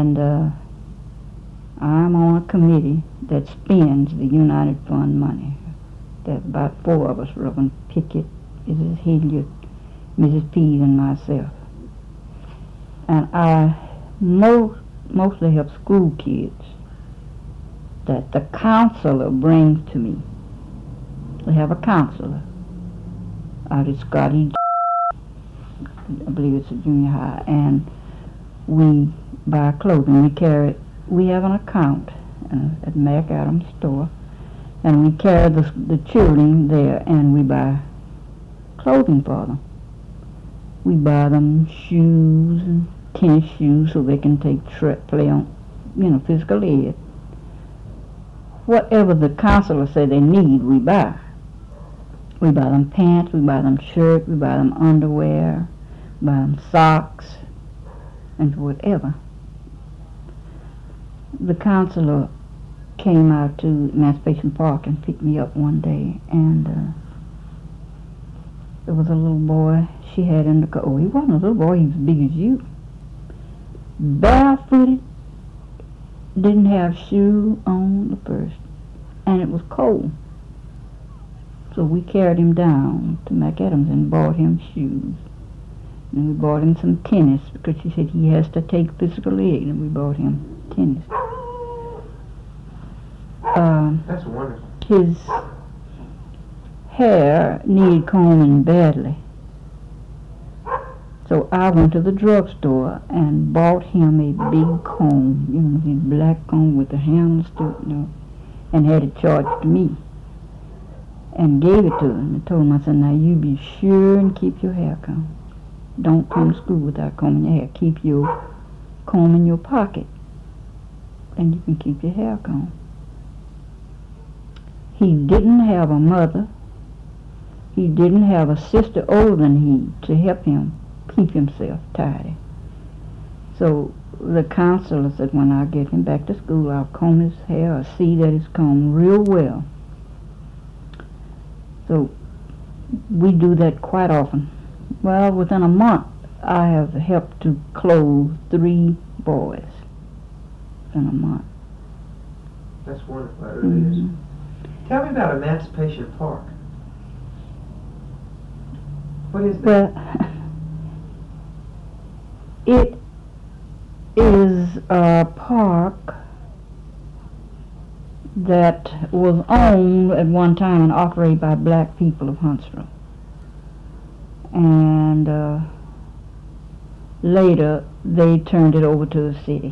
And I'm on a committee that spends the United Fund money. There's about 4 of us, Reverend Pickett, Mrs. Hilliard, Mrs. Pease, and myself. And I mostly help school kids that the counselor brings to me. They have a counselor out at Scotty, I believe it's a junior high, and we buy clothing. We have an account at Mac Adams store, and we carry the children there, and we buy clothing for them. We buy them shoes and tennis shoes so they can play on, physical ed. Whatever the counselor say they need, we buy. We buy them pants, we buy them shirts, we buy them underwear, we buy them socks, and whatever. The counselor came out to Emancipation Park and picked me up one day, and there was a little boy she had in the car. Oh, he wasn't a little boy, he was as big as you. Barefooted, didn't have shoes on the first, and it was cold. So we carried him down to McAdams and bought him shoes. And we bought him some tennis because she said he has to take physical ed, and we bought him tennis. That's wonderful. His hair needed combing badly. So I went to the drugstore and bought him a big comb, his black comb with the handle sticking out, and had it charged to me. And gave it to him and told him, I said, now you be sure and keep your hair combed. Don't come to school without combing your hair. Keep your comb in your pocket, and you can keep your hair combed. He didn't have a mother. He didn't have a sister older than he to help him keep himself tidy. So the counselor said when I get him back to school, I'll comb his hair or see that it's combed real well. So we do that quite often. Well, within a month, I have helped to clothe 3 boys in a month. That's wonderful, that really is. Tell me about Emancipation Park. What is that? Well, it is a park that was owned at one time and operated by black people of Huntsville. And later they turned it over to the city.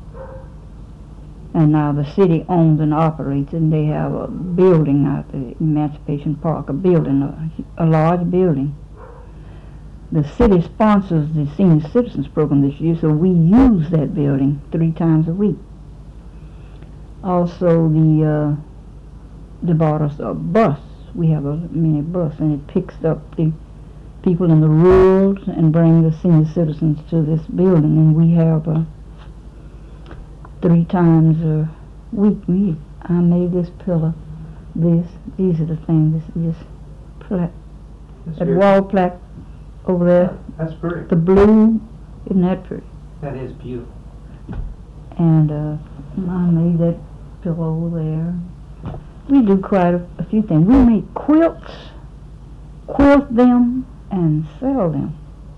And now the city owns and operates, and they have a building out there, Emancipation Park, a large building. The city sponsors the Senior Citizens Program this year, so we use that building 3 times a week. Also, they bought us a bus. We have a mini bus, and it picks up the people in the rural and bring the senior citizens to this building, and we have 3 times a week. I made this pillar. These are the things. This plaque, that wall plaque over there. That's pretty. The blue, isn't that pretty? That is beautiful. And I made that pillow over there. We do quite a few things. We make quilts, quilt them, and sell them.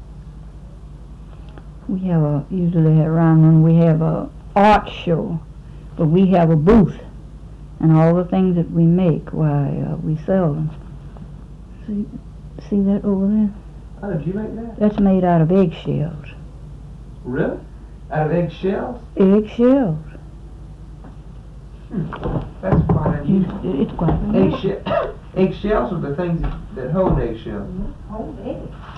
We have usually around when we have a art show, but we have a booth, and all the things that we make, we sell them. See that over there? Oh, did you make that? That's made out of eggshells. Really? Out of eggshells? Eggshells. That's quite unusual. It's quite unusual. Eggshells are the things that hold eggshells. Hold eggs.